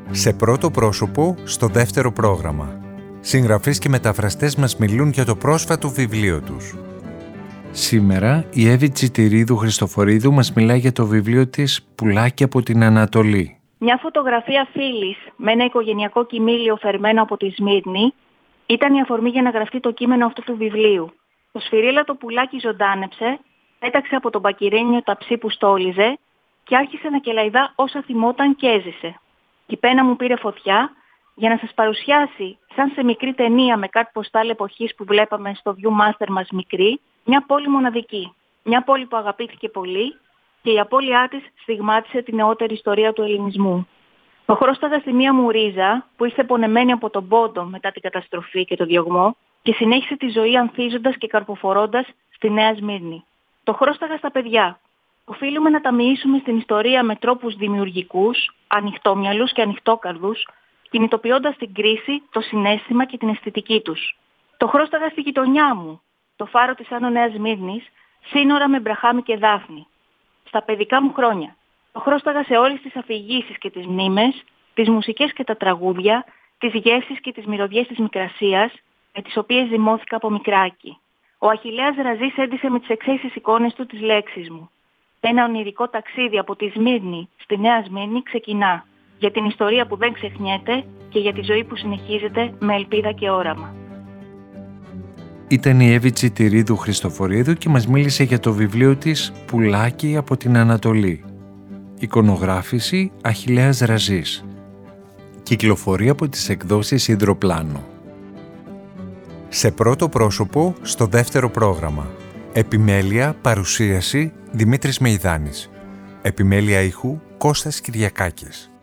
Σε πρώτο πρόσωπο, στο δεύτερο πρόγραμμα. Συγγραφείς και μεταφραστές μας μιλούν για το πρόσφατο βιβλίο τους. Σήμερα η Εύη Τσιτηρίδου Χριστοφορίδου μας μιλάει για το βιβλίο της «Πουλάκι από την Ανατολή». Μια φωτογραφία φίλης με ένα οικογενειακό κοιμήλιο φερμένο από τη Σμύρνη ήταν η αφορμή για να γραφτεί το κείμενο αυτού του βιβλίου. Το σφυρίλατο πουλάκι ζωντάνεψε, πέταξε από τον πακυρένιο ταψί που στόλιζε και άρχισε να κελαϊδά όσα θυμόταν και έζησε. Η πένα μου πήρε φωτιά για να σας παρουσιάσει, σαν σε μικρή ταινία με κάτι ποστάλ εποχής που βλέπαμε στο Viewmaster μας μικρή, μια πόλη μοναδική. Μια πόλη που αγαπήθηκε πολύ και η απώλειά της στιγμάτισε την νεότερη ιστορία του ελληνισμού. Το χρώσταγα στη μία μου ρίζα που ήρθε πονεμένη από τον πόντο μετά την καταστροφή και το διωγμό και συνέχισε τη ζωή ανθίζοντας και καρποφορώντας στη Νέα Σμύρνη. Το χρώσταγα στα παιδιά. Οφείλουμε να τα μοιήσουμε στην ιστορία με τρόπους δημιουργικούς, ανοιχτόμυαλους και ανοιχτόκαρδους, κινητοποιώντας την κρίση, το συναίσθημα και την αισθητική τους. Το χρώσταγα στη γειτονιά μου, το φάρο της Άνω Νέας Σμύρνης, σύνορα με Μπραχάμι και Δάφνη. Στα παιδικά μου χρόνια. Το χρώσταγα σε όλες τις αφηγήσεις και τις μνήμες, τις μουσικές και τα τραγούδια, τις γεύσεις και τις μυρωδιές της Μικρασίας, με τις οποίες ζυμώθηκα από μικράκι. Ο Αχιλλέας Ραζής έντυσε με τις εξαίσθησες εικόνες του τις λέξεις μου. Ένα ονειρικό ταξίδι από τη Σμύρνη στη Νέα Σμύρνη ξεκινά. Για την ιστορία που δεν ξεχνιέται και για τη ζωή που συνεχίζεται με ελπίδα και όραμα. Ήταν η Εύη Τσιτηρίδου Χριστοφορίδου και μας μίλησε για το βιβλίο της «Πουλάκι από την Ανατολή». Εικονογράφηση Αχιλλέας Ραζής. Κυκλοφορεί από τις εκδόσεις Ιδροπλάνο. Σε πρώτο πρόσωπο, στο δεύτερο πρόγραμμα. Επιμέλεια, παρουσίαση Δημήτρης Μεϊδάνης. Επιμέλεια ήχου Κώστας Κυριακάκης.